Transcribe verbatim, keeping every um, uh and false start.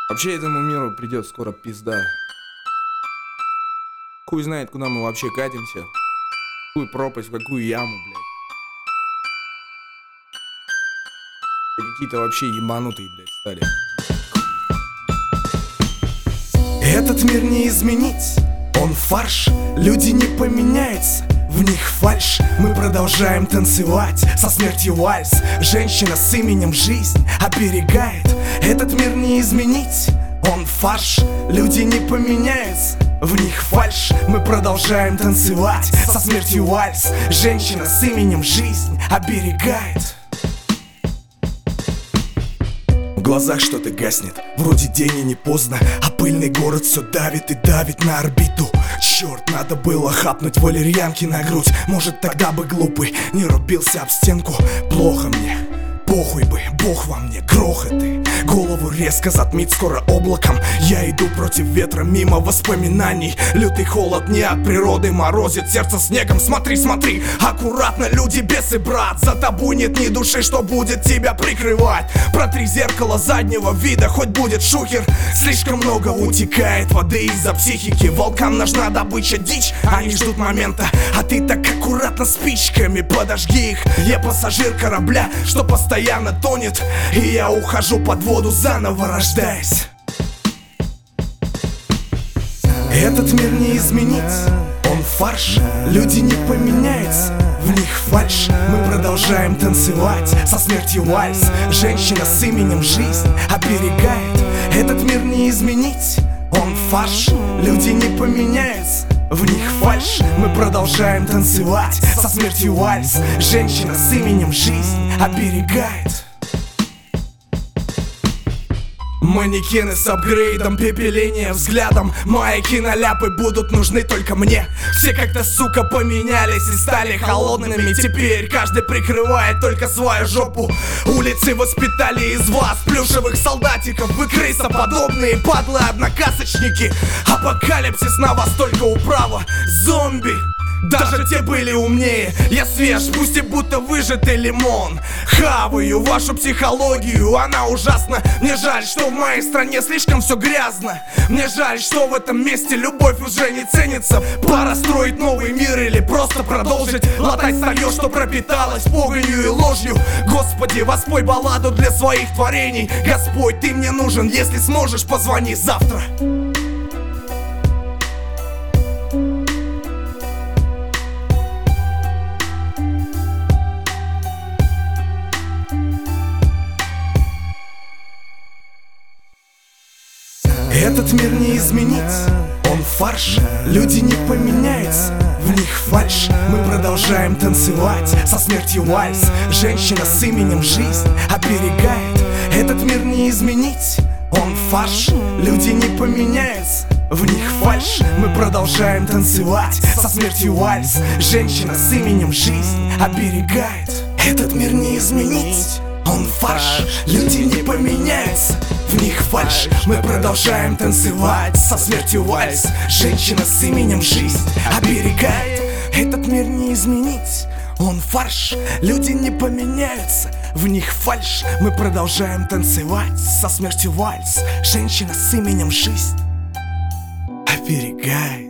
Вообще этому миру придет скоро пизда. Хуй знает, куда мы вообще катимся. В какую пропасть, в какую яму, блядь. Какие-то вообще ебанутые, блядь, стали. Этот мир не изменить, он фарш. Люди не поменяются, в них фальшь. Мы продолжаем танцевать со смертью вальс. Женщина с именем жизнь оберегает. Этот мир не изменить, он фарш. Люди не поменяются, в них фальшь. Мы продолжаем танцевать со смертью вальс. Женщина с именем жизнь оберегает. В глазах что-то гаснет, вроде день и не поздно, а пыльный город все давит и давит на орбиту. Черт, надо было хапнуть валерьянки на грудь. Может, тогда бы глупый не рубился об стенку. Плохо мне, похуй бы, бог во мне, грохоты. Голову резко затмит скоро облаком. Я иду против ветра, мимо воспоминаний. Лютый холод не от природы морозит сердце снегом. Смотри, смотри, аккуратно, люди бесы, брат. За тобой нет ни души, что будет тебя прикрывать. Протри зеркало заднего вида, хоть будет шухер. Слишком много утекает воды из-за психики. Волкам нужна добыча, дичь, они ждут момента. А ты так аккуратно спичками подожги их. Я пассажир корабля, что постоянно тонет, и я ухожу под воду, заново рождаясь. Этот мир не изменить, он фарш. Люди не поменяются, в них фальшь. Мы продолжаем танцевать со смертью вальс. Женщина с именем жизнь оберегает. Этот мир не изменить, он фарш. Люди не поменяются, в них фальшь. Мы продолжаем танцевать со смертью вальс. Женщина с именем жизнь оберегает. Манекены с апгрейдом, пепеление взглядом. Мои киноляпы будут нужны только мне. Все как-то, сука, поменялись и стали холодными. Теперь каждый прикрывает только свою жопу. Улицы воспитали из вас плюшевых солдатиков. Вы крысоподобные падлы однокасочники. Апокалипсис на вас только управа. Зомби, даже те были умнее. Я свеж, пусть и будто выжатый лимон. Хаваю вашу психологию, она ужасна. Мне жаль, что в моей стране слишком все грязно. Мне жаль, что в этом месте любовь уже не ценится. Пора строить новый мир или просто продолжить латать старье, что пропиталось погонью и ложью. Господи, воспой балладу для своих творений. Господь, ты мне нужен, если сможешь, позвони завтра. Этот мир не изменить, он фарш. Люди не поменяются, в них фальшь. Мы продолжаем танцевать со смертью вальс. Женщина с именем жизнь оберегает. Этот мир не изменить, он фарш. Люди не поменяются, в них фальшь. Мы продолжаем танцевать со смертью вальс. Женщина с именем жизнь оберегает. Этот мир не изменить, он фарш. Люди не поменяются, в них фальшь. Мы продолжаем танцевать со смертью вальс. Женщина с именем жизнь оберегает. Этот мир не изменить, он фарш. Люди не поменяются, в них фальшь. Мы продолжаем танцевать со смертью вальс. Женщина с именем жизнь оберегает.